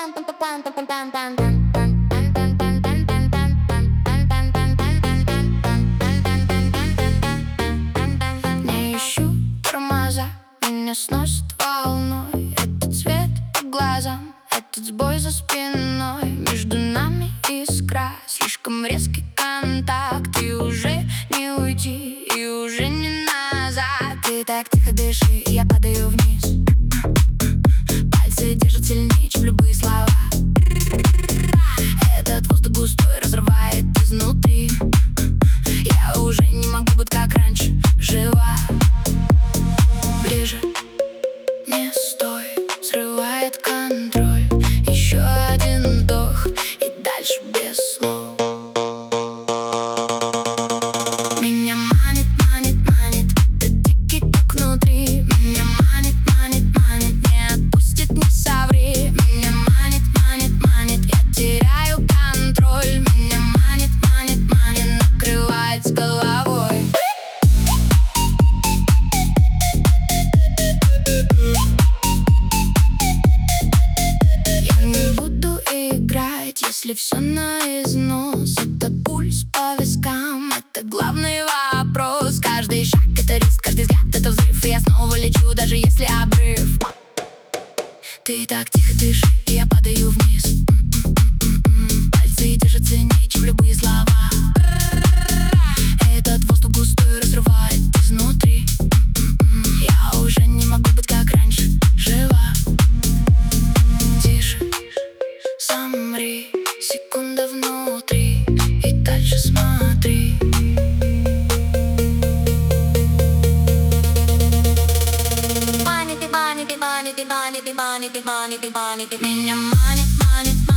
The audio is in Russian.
Не ищу тормоза, меня сносит волной. Этот цвет по глазам, этот сбой за спиной. Между нами искра, слишком резкий контакт. И уже не уйти, и уже не назад. Ты так тихо дыши, я падаю вниз. Пальцы держат сильнее, чем любые слова. Этот воздух густой разрывает изнутри. Я уже не могу быть как раньше, жива. Ближе, не стой, срывает контроль. Еще один вдох и дальше без слов. Меня манит, манит, манит, этот дикий ток внутри. Меня манит, манит, манит, не отпустит, не соври. Меня манит, манит, манит, я теряю контроль. Меня манит, манит, манит, накрывает с головой. Я не буду играть, если все на износ. Этот пульс по вискам, это главный вопрос. Каждый шаг — это риск, каждый взгляд — это взрыв. И я снова лечу, даже если обрыв. Ты так тихо дыши, и я падаю вниз. Пальцы держат сильнее, чем любые слова. Этот воздух густой разрывает изнутри. Я уже не могу быть как раньше, жива. Тише, замри, секунда внутри, и дальше смотри. Меня манит, манит, манит.